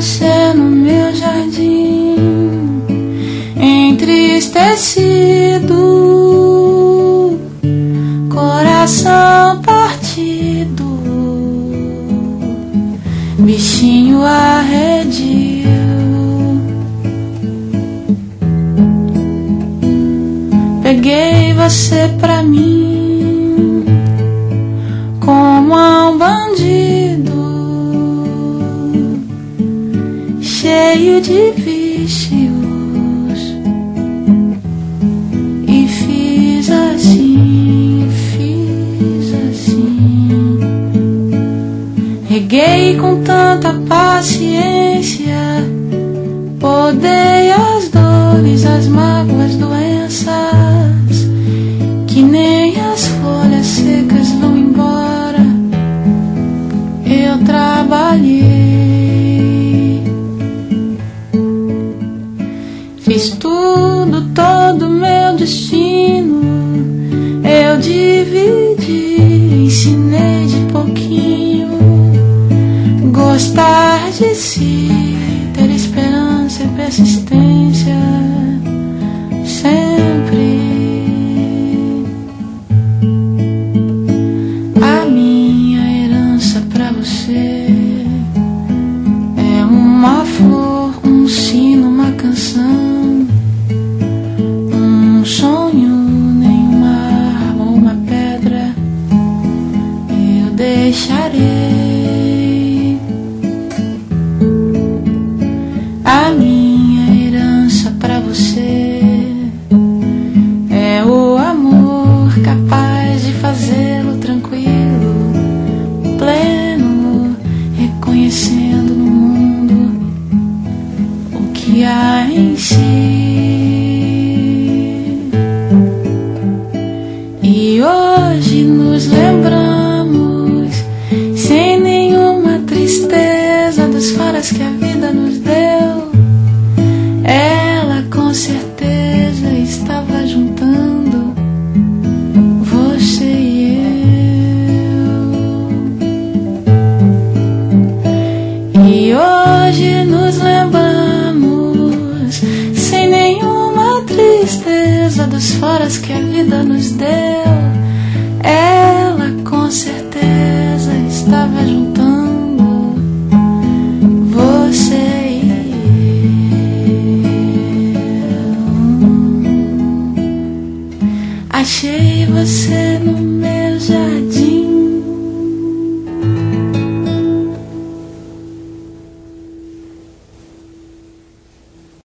você no meu jardim, entristecido, coração partido, bichinho arredio. Peguei você pra mim como um bandido, cheio de vícios, e fiz assim, reguei com tanta paciência, podei as dores, as mágoas, doenças, que nem as folhas secas vão embora. Eu trabalhei, fiz tudo, todo meu destino, eu dividi, ensinei de pouquinho, gostar de si, ter esperança e persistência, sempre. A minha herança pra você é uma flor, um sino, uma canção, um sonho, nenhuma arma ou uma pedra eu deixarei. A minha herança pra você é o amor capaz de fazê-lo tranquilo, pleno, reconhecendo no mundo o que há em si. E hoje nos lembramos, sem nenhuma tristeza, dos faras que a vida nos deu. Ela com certeza estava juntando você e eu. E hoje nos lembramos, sem nenhuma tristeza, dos faras que a vida nos deu. Ela com certeza estava juntando você e eu. Achei você no meu jardim,